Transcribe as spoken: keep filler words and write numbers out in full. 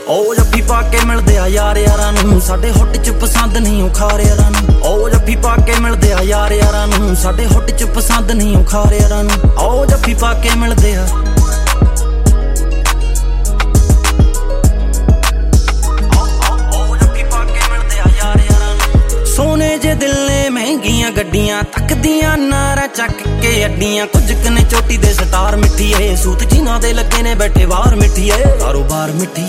ਉਹ ਜੱਫੀ ਪਾ ਕੇ ਮਿਲਦੇ ਆ ਯਾਰ ਯਾਰਾਂ ਨੂੰ, ਸਾਡੇ ਹੁੱਟ ਚ ਪਸੰਦ ਨਹੀਂ ਉਹ ਖਾਰ ਯਾਰਾਂ ਨੂੰ। ਉਹ ਜੱਫੀ ਪਾ ਕੇ ਮਿਲਦੇ ਆ ਯਾਰ ਯਾਰਾਂ ਨੂੰ, ਸਾਡੇ ਹੁੱਟ ਚ ਪਸੰਦ ਨਹੀਂ ਉਹ ਖਾਰ ਯਾਰਾਂ ਨੂੰ। ਉਹ ਜੱਫੀ ਪਾ ਕੇ ਮਿਲਦੇ ਆ ਸੋਨੇ ਜੇ ਦਿਲ ਨੇ ਮਹਿੰਗੀਆਂ ਗੱਡੀਆਂ, ਤੱਕਦੀਆਂ ਨਾਰਾਂ ਚੱਕ ਕੇ ਅੱਡੀਆਂ। ਕੁਝ ਕਨੇ ਚੋਟੀ ਦੇ ਸਟਾਰ ਮਿੱਠੀਏ, ਸੂਤ ਜਿਨ੍ਹਾਂ ਦੇ ਲੱਗੇ ਨੇ ਬੈਠੇ ਬਾਹਰ ਮਿੱਠੀਏ, ਕਾਰੋਬਾਰ ਮਿੱਠੀਏ।